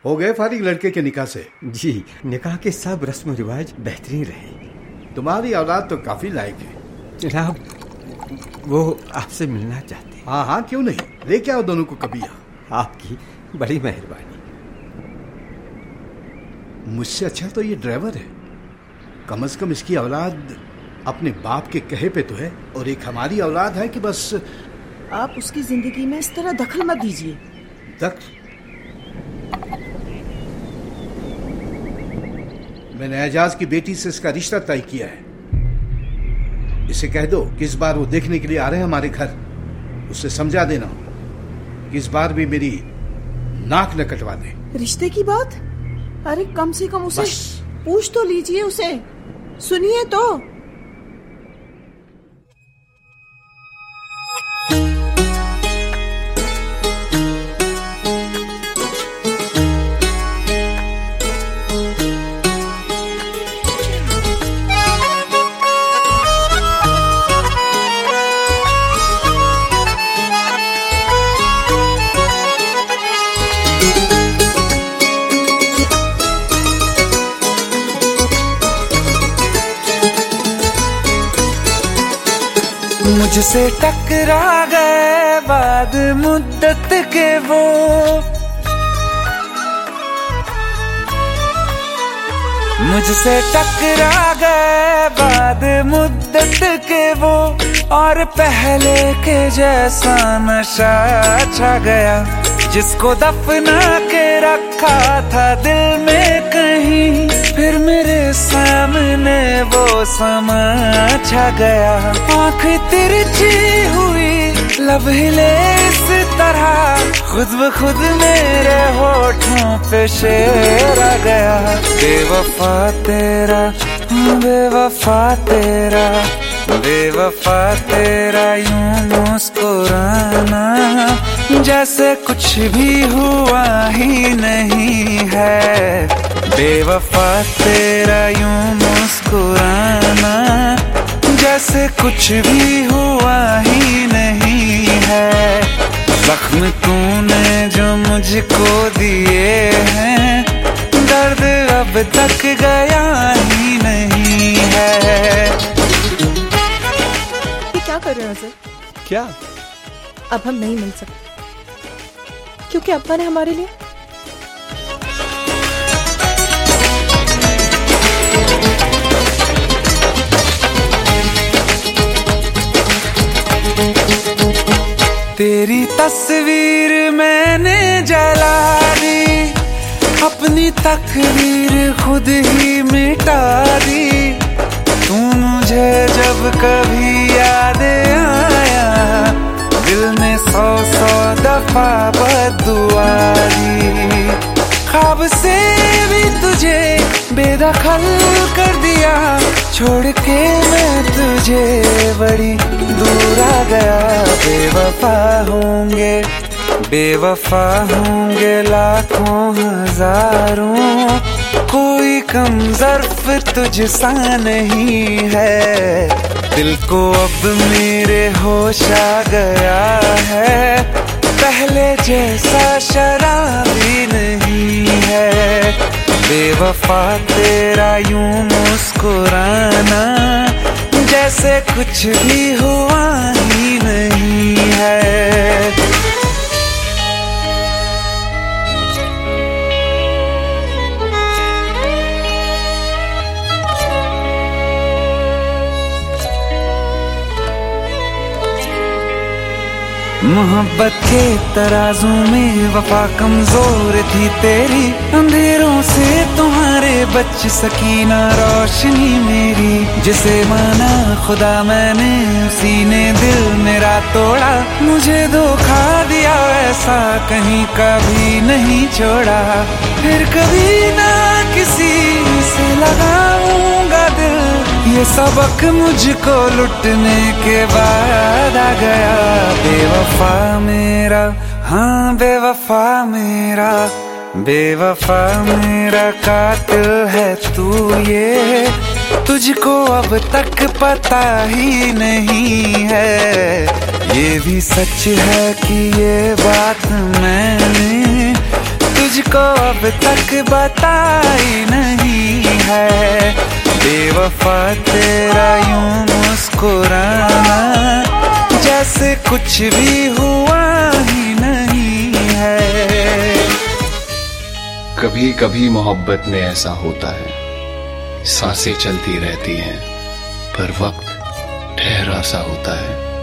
हो गए फारिग लड़के के निकाह से? जी, निकाह के सब रस्म रिवाज बेहतरीन रहे। तुम्हारी औलाद तो काफी लायक है। जनाब, वो आपसे मिलना चाहते हैं। हाँ हाँ, क्यों नहीं, लेके आओ दोनों को कभी यहाँ। आपकी बड़ी मेहरबानी। मुझसे अच्छा तो ये ड्राइवर है। कम से कम इसकी औलाद अपने बाप के कहे पे तो है, और एक हमारी औलाद है कि बस। आप उसकी जिंदगी में इस तरह दखल मत दीजिए। दखल? मैंने एजाज की बेटी से इसका रिश्ता तय किया है। इसे कह दो कि इस बार वो देखने के लिए आ रहे हैं हमारे घर। उससे समझा देना कि इस बार भी मेरी नाक न कटवा दे। रिश्ते की बात? अरे कम से कम उसे पूछ तो लीजिए, उसे सुनिए तो। मुझसे टकरा गए बाद मुद्दत के वो, मुझसे टकरा गए बाद मुद्दत के वो, और पहले के जैसा नशा छा गया। जिसको दफना के रखा था दिल में कहीं, फिर मेरे सामने वो समा छा गया। आँख तिरछी हुई, लब हिले इस तरह, खुद ब खुद मेरे होठों पे शेर आ गया। बेवफा तेरा, बेवफा तेरा, बेवफा तेरा यूं मुस्कुराना, जैसे कुछ भी हुआ ही नहीं है। बेवफा तेरा यूं मुस्कुराना, जैसे कुछ भी हुआ ही नहीं है। जख्म तूने जो मुझको दिए हैं, दर्द अब तक गया ही नहीं है। क्या कर रहे हो सर? क्या? अब हम नहीं मिल सकते क्योंकि अब्बा ने हमारे लिए तेरी तस्वीर मैंने जला दी, अपनी तकदीर खुद ही मिटा दी। तू मुझे जब कभी याद आया, दिल ने 100 दफा बद्दुआ दी। ख्वाब से भी तुझे बेदखल कर दिया, छोड़ के मैं तुझे बड़ी दूर आ गया। बेवफा होंगे, बेवफा होंगे लाखों हजारों, कोई कम ज़र्फ तुझसा नहीं है। दिल को अब मेरे होश आ गया है, पहले जैसा शराबी नहीं है। बेवफा तेरा यूं मुस्कुराना, जैसे कुछ भी हुआ ही नहीं है। मोहब्बत के तराजू में वफा कमजोर थी तेरी, अंधेरों से तुम्हारे बच सकी ना रोशनी मेरी। जिसे माना खुदा मैंने, उसी ने दिल मेरा तोड़ा। मुझे धोखा दिया ऐसा कहीं कभी नहीं छोड़ा, फिर कभी ना किसी से लगाऊंगा दिल। ये सबक मुझको लुटने के बाद आ गया। बेवफा मेरा, हाँ बेवफा मेरा, बेवफा मेरा कातिल है तू, ये तुझको अब तक पता ही नहीं है। ये भी सच है कि ये बात मैंने तुझको अब तक बताई नहीं है। बेवफा तेरा यूं मुस्कुराना जैसे कुछ भी हुआ ही नहीं है। कभी कभी मोहब्बत में ऐसा होता है, सांसें चलती रहती हैं पर वक्त ठहरा सा होता है।